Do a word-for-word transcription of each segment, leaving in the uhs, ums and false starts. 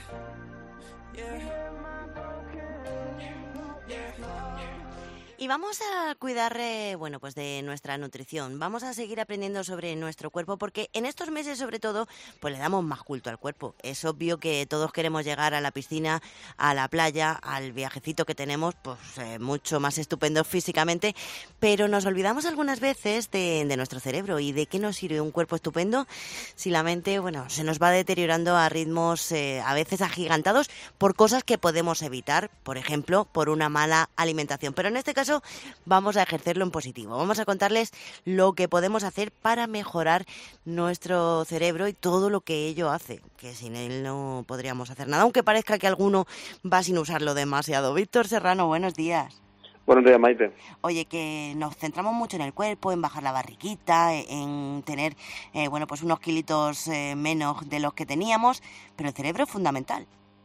Y vamos a cuidar, eh, bueno, pues de nuestra nutrición. Vamos a seguir aprendiendo sobre nuestro cuerpo porque en estos meses, sobre todo, pues le damos más culto al cuerpo. Es obvio que todos queremos llegar a la piscina, a la playa, al viajecito que tenemos, pues eh, mucho más estupendo físicamente, pero nos olvidamos algunas veces de, de nuestro cerebro y de qué nos sirve un cuerpo estupendo si la mente, bueno, se nos va deteriorando a ritmos eh, a veces agigantados por cosas que podemos evitar, por ejemplo, por una mala alimentación. Pero en este caso vamos a ejercerlo en positivo. Vamos a contarles lo que podemos hacer para mejorar nuestro cerebro y todo lo que ello hace, que sin él no podríamos hacer nada, aunque parezca que alguno va sin usarlo demasiado. Víctor Serrano, buenos días. Buenos días, Maite. Oye, que nos centramos mucho en el cuerpo, en bajar la barriguita, en tener, eh, bueno, pues unos kilitos eh, menos de los que teníamos, pero el cerebro es fundamental.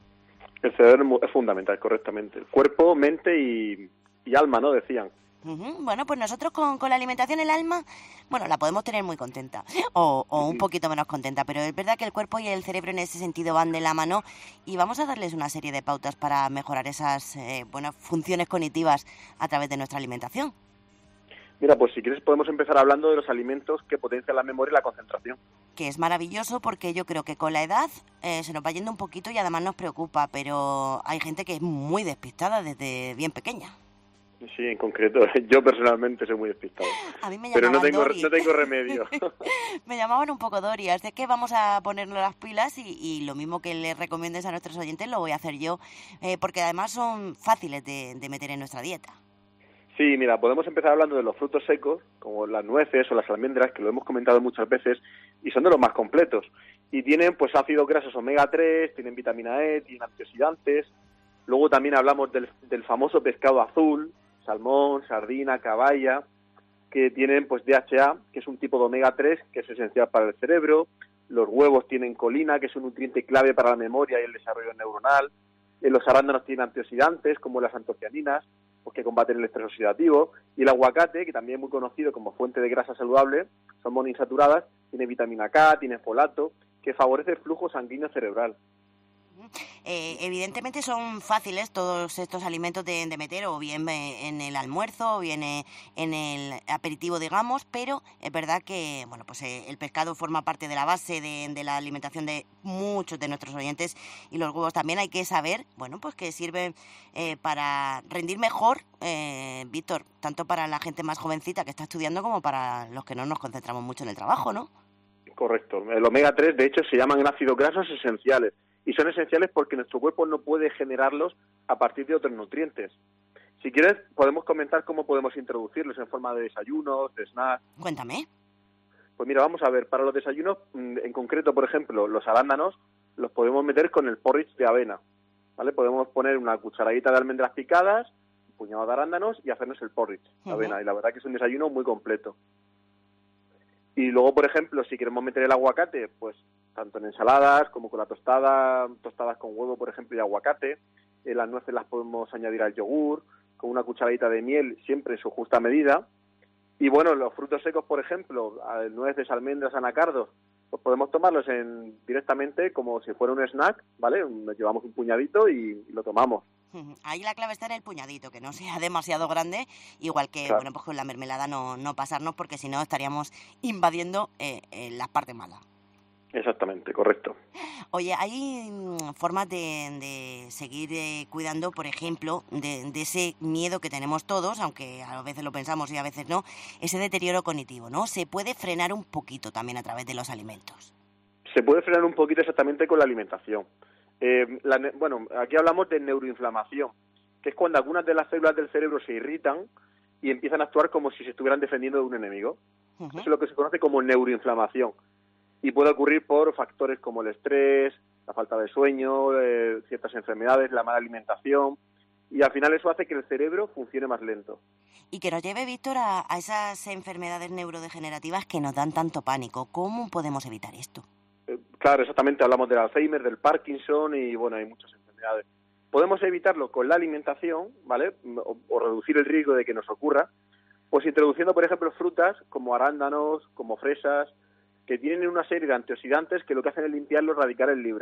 El cerebro es fundamental, correctamente. El cuerpo, mente y, y alma, ¿no? Decían. Uh-huh. Bueno, pues nosotros con, con la alimentación, el alma, bueno, la podemos tener muy contenta o, o un poquito menos contenta, pero es verdad que el cuerpo y el cerebro en ese sentido van de la mano y vamos a darles una serie de pautas para mejorar esas eh, buenas funciones cognitivas a través de nuestra alimentación. Mira, pues si quieres podemos empezar hablando de los alimentos que potencian la memoria y la concentración. Que es maravilloso porque yo creo que con la edad eh, se nos va yendo un poquito y además nos preocupa, pero hay gente que es muy despistada desde bien pequeña. Sí, en concreto, yo personalmente soy muy despistado. A mí me pero no tengo, Dori. no tengo remedio. Me llamaban un poco Dori, así que vamos a ponernos las pilas y, y lo mismo que les recomiendes a nuestros oyentes lo voy a hacer yo, eh, porque además son fáciles de, de meter en nuestra dieta. Sí, mira, podemos empezar hablando de los frutos secos, como las nueces o las almendras, que lo hemos comentado muchas veces, y son de los más completos. Y tienen pues ácidos grasos omega tres, tienen vitamina E, tienen antioxidantes. Luego también hablamos del, del famoso pescado azul, salmón, sardina, caballa, que tienen pues D H A, que es un tipo de omega tres que es esencial para el cerebro. Los huevos tienen colina, que es un nutriente clave para la memoria y el desarrollo neuronal. En los arándanos tienen antioxidantes, como las antocianinas, pues, que combaten el estrés oxidativo. Y el aguacate, que también es muy conocido como fuente de grasa saludable, son monoinsaturadas, tiene vitamina K, tiene folato, que favorece el flujo sanguíneo cerebral. Eh, evidentemente son fáciles todos estos alimentos de, de meter o bien en el almuerzo o bien en el aperitivo, digamos, pero es verdad que bueno, pues eh, el pescado forma parte de la base de, de la alimentación de muchos de nuestros oyentes y los huevos también. Hay que saber, bueno, pues que sirven eh, para rendir mejor, eh, Víctor, tanto para la gente más jovencita que está estudiando como para los que no nos concentramos mucho en el trabajo, ¿no? Correcto. El omega tres, de hecho, se llaman ácidos grasos esenciales. Y son esenciales porque nuestro cuerpo no puede generarlos a partir de otros nutrientes. Si quieres, podemos comentar cómo podemos introducirlos en forma de desayunos, de snacks. Cuéntame. Pues mira, vamos a ver, para los desayunos, en concreto, por ejemplo, los arándanos, los podemos meter con el porridge de avena, ¿vale? Podemos poner una cucharadita de almendras picadas, un puñado de arándanos y hacernos el porridge de Uh-huh. avena. Y la verdad que es un desayuno muy completo. Y luego, por ejemplo, si queremos meter el aguacate, pues tanto en ensaladas como con la tostada, tostadas con huevo, por ejemplo, y aguacate. Eh, las nueces las podemos añadir al yogur, con una cucharadita de miel, siempre en su justa medida. Y bueno, los frutos secos, por ejemplo, nueces, almendras, anacardos, pues podemos tomarlos en, directamente como si fuera un snack, ¿vale? Nos llevamos un puñadito y, y lo tomamos. Ahí la clave está en el puñadito, que no sea demasiado grande, igual que, Claro. bueno, pues con la mermelada no, no pasarnos, porque si no estaríamos invadiendo eh, eh, las partes malas. Exactamente, correcto. Oye, hay mm, formas de, de seguir eh, cuidando, por ejemplo, de, de ese miedo que tenemos todos, aunque a veces lo pensamos y a veces no, ese deterioro cognitivo, ¿no? Se puede frenar un poquito también a través de los alimentos. Se puede frenar un poquito exactamente con la alimentación. Eh, la, bueno, aquí hablamos de neuroinflamación, que es cuando algunas de las células del cerebro se irritan y empiezan a actuar como si se estuvieran defendiendo de un enemigo. Uh-huh. Eso es lo que se conoce como neuroinflamación. Y puede ocurrir por factores como el estrés, la falta de sueño, eh, ciertas enfermedades, la mala alimentación, y al final eso hace que el cerebro funcione más lento. Y que nos lleve, Víctor, a, a esas enfermedades neurodegenerativas que nos dan tanto pánico. ¿Cómo podemos evitar esto? Eh, claro, exactamente, hablamos del Alzheimer, del Parkinson y bueno, hay muchas enfermedades. Podemos evitarlo con la alimentación, ¿vale? O, o reducir el riesgo de que nos ocurra, pues introduciendo, por ejemplo, frutas como arándanos, como fresas, que tienen una serie de antioxidantes que lo que hacen es limpiar los radicales libres.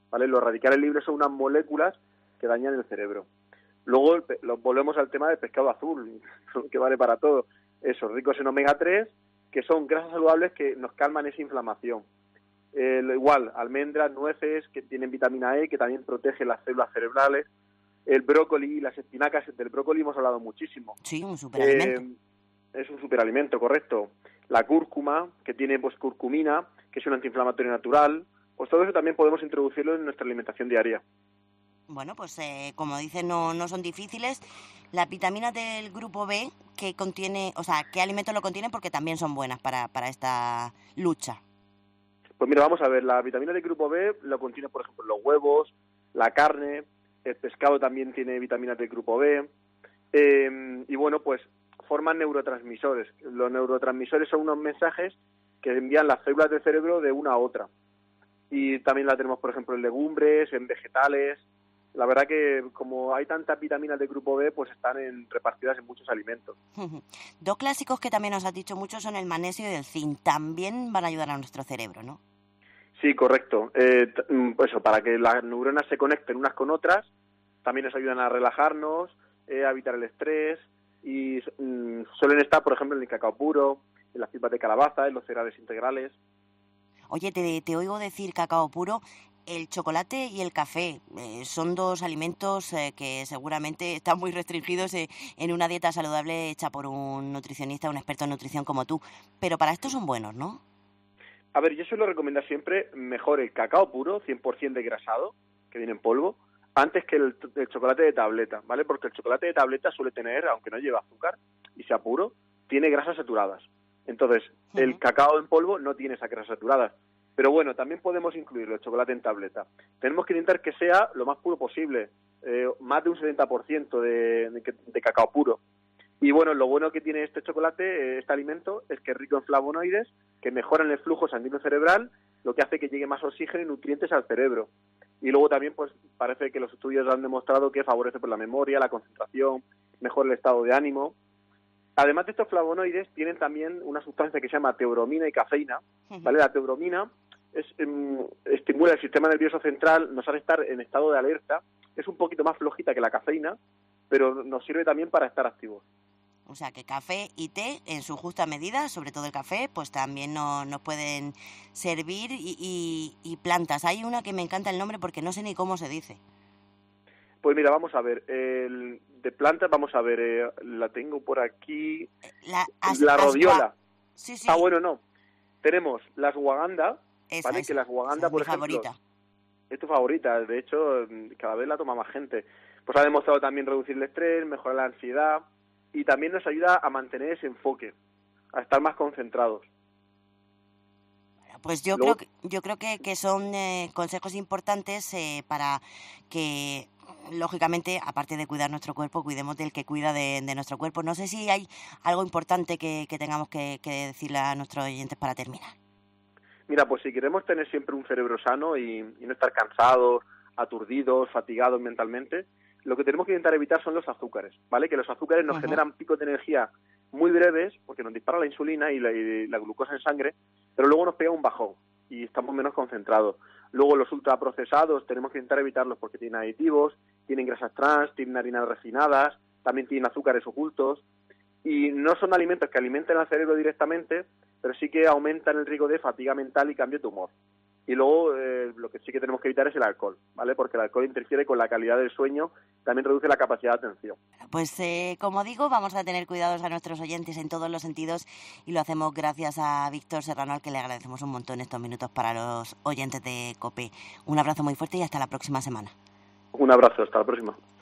¿vale? Los radicales libres son unas moléculas que dañan el cerebro. Luego lo, volvemos al tema del pescado azul, que vale para todo. Eso, ricos en omega tres, que son grasas saludables que nos calman esa inflamación. Eh, igual, almendras, nueces, que tienen vitamina E, que también protege las células cerebrales. El brócoli, las espinacas, del brócoli hemos hablado muchísimo. Sí, un superalimento. Eh, es un superalimento, correcto. La cúrcuma, que tiene pues curcumina, que es un antiinflamatorio natural. Pues todo eso también podemos introducirlo en nuestra alimentación diaria. Bueno, pues eh, como dices, no, no son difíciles. Las vitaminas del grupo B, que contiene, o sea, ¿qué alimentos lo contienen? Porque también son buenas para, para esta lucha. Pues mira, vamos a ver, las vitaminas del grupo B lo contienen, por ejemplo, los huevos, la carne, el pescado también tiene vitaminas del grupo B, eh, y bueno, pues forman neurotransmisores. Los neurotransmisores son unos mensajes que envían las células del cerebro de una a otra. Y también la tenemos, por ejemplo, en legumbres, en vegetales. La verdad que como hay tantas vitaminas del grupo B, pues están en, repartidas en muchos alimentos. Dos clásicos que también nos has dicho mucho son el magnesio y el zinc. También van a ayudar a nuestro cerebro, ¿no? Sí, correcto. Eh, pues eso, para que las neuronas se conecten unas con otras, también nos ayudan a relajarnos, eh, a evitar el estrés, y mm, suelen estar, por ejemplo, en el cacao puro, en las pipas de calabaza, en los cereales integrales. Oye, te, te oigo decir cacao puro. El chocolate y el café eh, son dos alimentos eh, que seguramente están muy restringidos eh, en una dieta saludable hecha por un nutricionista, un experto en nutrición como tú. Pero para esto son buenos, ¿no? A ver, yo suelo recomendar siempre mejor el cacao puro, cien por ciento degrasado, que viene en polvo, antes que el, el chocolate de tableta, ¿vale? Porque el chocolate de tableta suele tener, aunque no lleva azúcar y sea puro, tiene grasas saturadas. Entonces, uh-huh. el cacao en polvo no tiene esas grasas saturadas. Pero bueno, también podemos incluirlo, el chocolate en tableta. Tenemos que intentar que sea lo más puro posible, eh, más de un setenta por ciento de, de, de cacao puro. Y bueno, lo bueno que tiene este chocolate, este alimento, es que es rico en flavonoides, que mejoran el flujo sanguíneo cerebral, lo que hace que llegue más oxígeno y nutrientes al cerebro. Y luego también, pues parece que los estudios han demostrado que favorece por la memoria, la concentración, mejora el estado de ánimo. Además de estos flavonoides, tienen también una sustancia que se llama teobromina y cafeína, ¿vale? La teobromina es, um, estimula el sistema nervioso central, nos hace estar en estado de alerta, es un poquito más flojita que la cafeína, pero nos sirve también para estar activos. O sea, que café y té, en su justa medida, sobre todo el café, pues también no, nos pueden servir. Y, y, y plantas, hay una que me encanta el nombre porque no sé ni cómo se dice. Pues mira, vamos a ver, el, de plantas, vamos a ver, eh, la tengo por aquí, la, as, la rodiola. Sí, sí. Ah, bueno, no, tenemos la ashwagandha, esa, ¿vale? Esa, que la ashwagandha, por es mi ejemplo, favorita. Es tu favorita, de hecho, cada vez la toma más gente. Pues ha demostrado también reducir el estrés, mejorar la ansiedad, y también nos ayuda a mantener ese enfoque, a estar más concentrados. Pues yo Luego, creo que, yo creo que, que son eh, consejos importantes eh, para que, lógicamente, aparte de cuidar nuestro cuerpo, cuidemos del que cuida de, de nuestro cuerpo. No sé si hay algo importante que, que tengamos que, que decirle a nuestros oyentes para terminar. Mira, pues si queremos tener siempre un cerebro sano y, y no estar cansados, aturdidos, fatigados mentalmente, lo que tenemos que intentar evitar son los azúcares, ¿vale? Que los azúcares nos uh-huh. generan picos de energía muy breves, porque nos dispara la insulina y la, y la glucosa en sangre, pero luego nos pega un bajón y estamos menos concentrados. Luego los ultraprocesados tenemos que intentar evitarlos porque tienen aditivos, tienen grasas trans, tienen harinas refinadas, también tienen azúcares ocultos, y no son alimentos que alimenten al cerebro directamente, pero sí que aumentan el riesgo de fatiga mental y cambio de humor. Y luego eh, lo que sí que tenemos que evitar es el alcohol, ¿vale? Porque el alcohol interfiere con la calidad del sueño, también reduce la capacidad de atención. Pues eh, como digo, vamos a tener cuidados a nuestros oyentes en todos los sentidos y lo hacemos gracias a Víctor Serrano, al que le agradecemos un montón estos minutos para los oyentes de COPE. Un abrazo muy fuerte y hasta la próxima semana. Un abrazo, hasta la próxima.